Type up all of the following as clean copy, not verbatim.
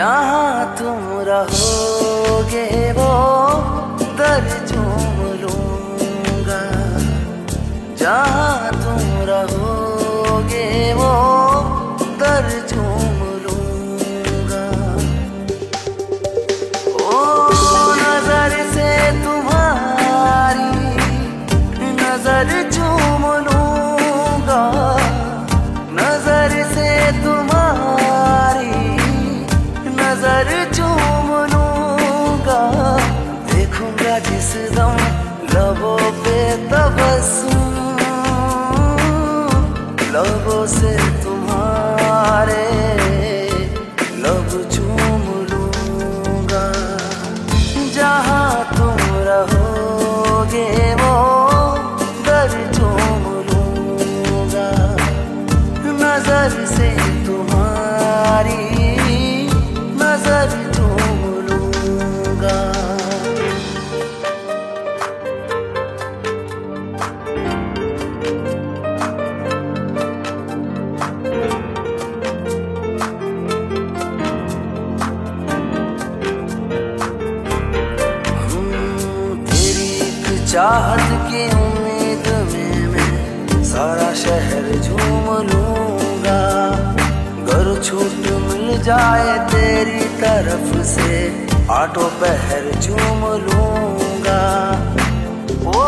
जहाँ तुम रहोगे वो दर चूम लूंगा। जहाँ तुम रहोगे वो दर चूम लूंगा। ओ नजर से तुम्हारी नजर चूम लूंगा। नजर से तुम्हारी नजर चूम लूंगा। देखूंगा जिस दम लबों पे तबस्सुम, लबों से तुम्हारे लब चूम लूंगा। जहाँ तुम रहोगे वो दर चूम लूंगा। नजर से तुम्हारी नजर चूम लूंगा। तेरी एक चाहत की उम्मीद में मैं सारा शहर झूम लूंगा। घर छूट मिल जाए तेरी तरफ से आठों पहर झूम लूंगा। ओ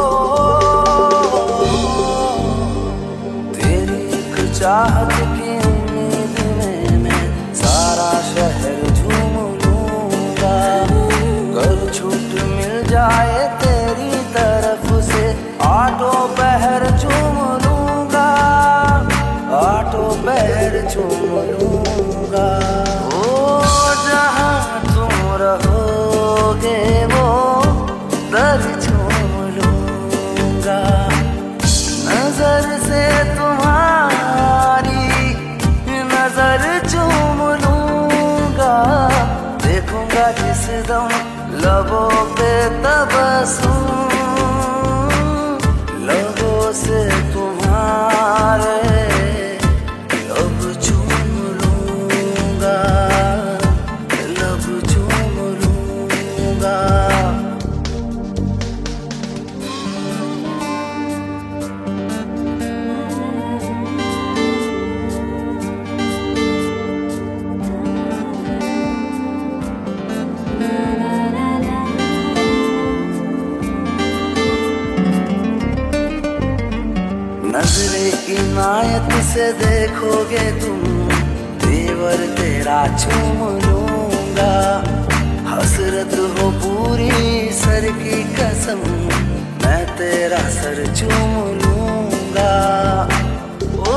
तेरी एक चाहत की उम्मीद में मैं सारा शहर झूम लूंगा। घर छूट मिल जाए तेरी तरफ से आठों पहर झूम लूंगा। आठों पहर झूम लूंगा। ओ जहाँ तुम रहोगे वो दर झूम लूंगा। नजर से तुम्हारी नजर चूम लूंगा। देखूंगा जिस दम लबों पे तबस्सुम, लबों से तुम्हारे लब चूम लूंगा। लब चूम लूंगा। नजरे इनायत से देखोगे तुम तेवर तेरा चूम लूंगा। हसरत हो पूरी सर की कसम मैं तेरा सर चूम लूंगा। ओ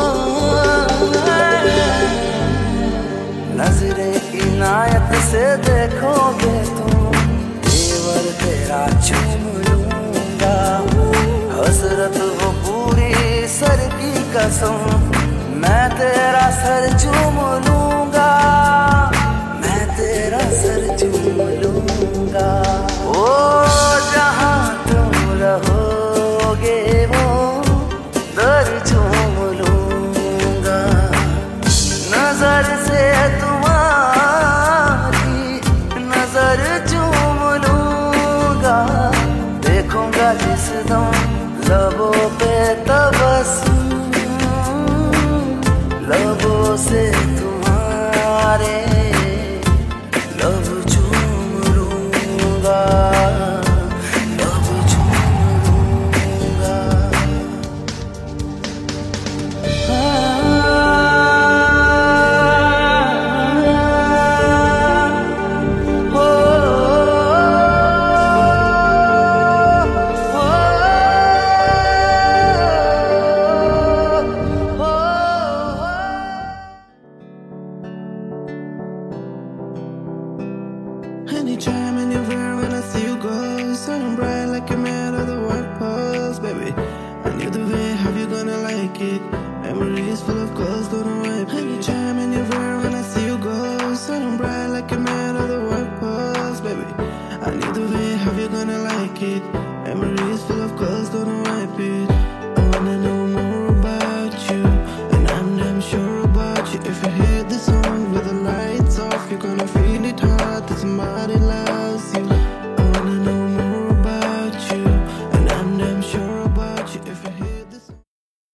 नजरे इनायत से देखोगे तुम तेवर तेरा चूम लूंगा। हसरत हो पूरी सर की कसम मैं तेरा सर चूम लूंगा। मैं तेरा सर चूम लूंगा। ओ जहाँ तुम रहोगे वो दर चूम लूंगा। नजर से तुम्हारी नजर चूम लूंगा। देखूंगा जिस दम लबों पे तबस्सुम, लबों से तुम्हारे लब चूम लूंगा। लब चूम लूंगा। Anytime, anywhere, when I see you go, shining bright like you're made of the white pearls, baby. I knew the way, how you gonna like it? Memories full of girls, don't know why. Anytime, anywhere, when I see you go, shining bright like you're made of the white pearls, baby. I knew the way, how you gonna like it? Memories full of girls, don't know why. I wanna know more about you, and I'm damn sure about you. If you hear the song with the lights off, you're gonna